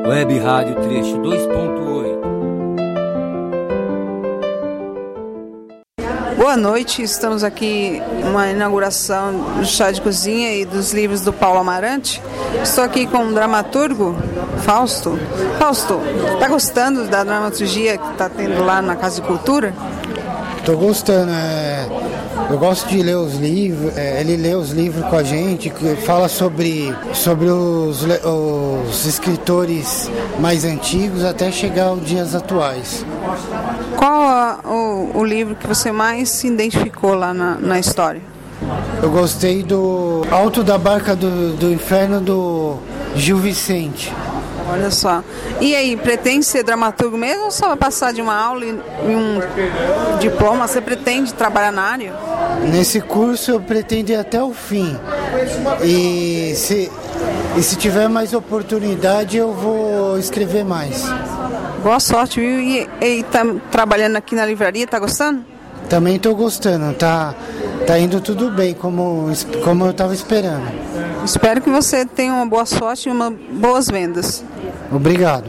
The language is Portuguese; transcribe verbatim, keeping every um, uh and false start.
Web Rádio Trecho dois ponto oito. Boa noite, estamos aqui numa inauguração do chá de cozinha e dos livros do Paulo Amarante. Estou aqui com o dramaturgo Fausto. Fausto, está gostando da dramaturgia que está tendo lá na Casa de Cultura? Estou gostando, é... eu gosto de ler os livros, é... ele lê os livros com a gente, fala sobre, sobre os, os escritores mais antigos até chegar aos dias atuais. Qual a, o, o livro que você mais se identificou lá na, na história? Eu gostei do Alto da Barca do, do Inferno, do Gil Vicente. Olha só. E aí, pretende ser dramaturgo mesmo ou só vai passar de uma aula e um diploma? Você pretende trabalhar na área? Nesse curso eu pretendo ir até o fim. E se, e se tiver mais oportunidade eu vou escrever mais. Boa sorte, viu? E, e tá trabalhando aqui na livraria, tá gostando? Também estou gostando, tá, tá indo tudo bem, como, como eu estava esperando. Espero que você tenha uma boa sorte e uma, boas vendas. Obrigado.